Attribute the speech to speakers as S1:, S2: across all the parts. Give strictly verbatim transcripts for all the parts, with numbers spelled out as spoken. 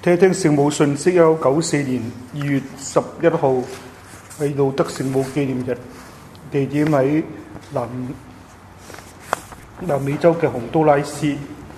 S1: 聽聽聖母信息。一九九四年二月十一號係路德聖母紀念日，地點喺南南美洲嘅洪都拉斯。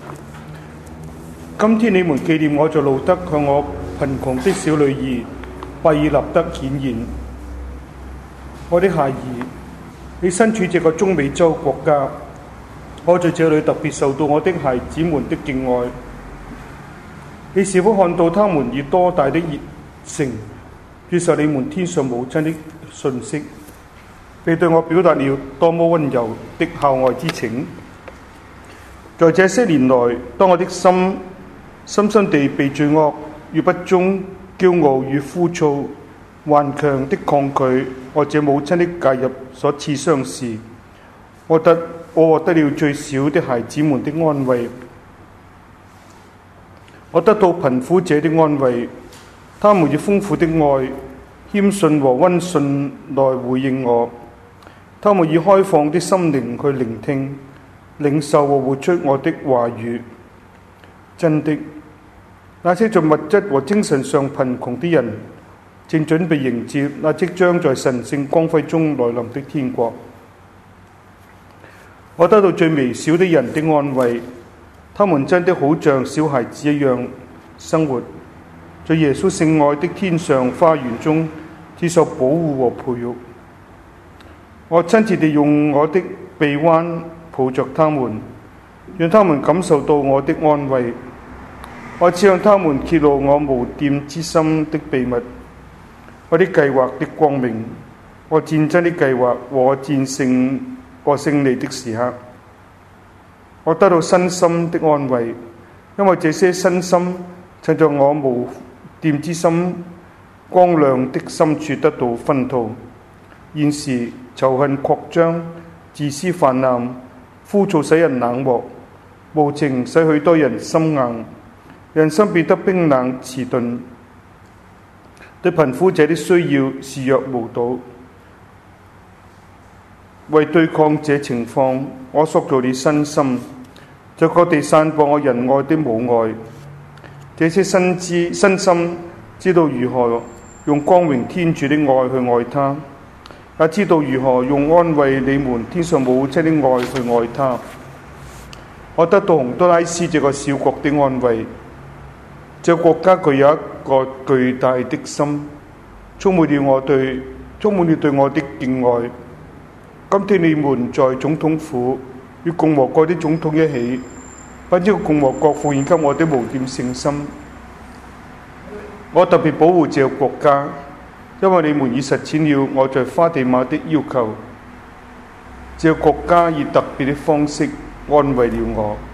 S1: 今天你們紀念我在路德向我貧窮的小女兒拜爾納德顯現。我的孩兒，你身處這個中美洲國家，我在這裏特別受到我的孩子們的敬愛。你是否看到他們以多大的熱誠接受你們天上母親的訊息，並對我表達了多麼溫柔的孝愛之情？在這些年來，當我的心深深地被罪惡與不忠、驕傲與枯燥、頑強的抗拒我這母親的介入所刺傷時，我得我獲得了最小的孩子們的安慰。我得到貧苦者的安慰，他們以豐富的愛、謙遜和溫順來回應我，他們以開放的心靈去聆聽、領受和活出我的話語。真的，那些在物質和精神上貧窮的人，正準備迎接那即將在神聖光輝中來臨的天國。我得到最微小的人的安慰，他們真的好像小孩子一樣生活在耶穌聖愛的天上花園中，接受保護和培育。我親切地用我的臂彎抱着他們，讓他們感受到我的安慰。我只向他們揭露我無玷之心的秘密，我的計劃的光明，我戰爭的計劃和我戰勝和勝利的時刻。我得到身心的安慰，因為這些身心曾在我無玷之心光亮的深處得到熏陶。現時仇恨擴張，自私泛濫，枯燥使人冷漠，無情使許多人心硬，人心變得冰冷遲鈍，對貧苦者的需要視若無睹。為對抗這情況，我塑造了身心，在各地散播我仁愛的母愛。這些身知身心知道如何用光榮天主的愛去愛他，也知道如何用安慰你們天上母親的愛去愛他。我得到洪都拉斯這個小國的安慰，這個國家具有一個巨大的心，充滿了我對充滿了對我的敬愛。今天你們在總統府與共和國的總統一起，把這個共和國奉獻給我的無玷聖心。我特別保護這個國家，因為你們已實踐了我在花地瑪的要求。這個國家以特別的方式安慰了我。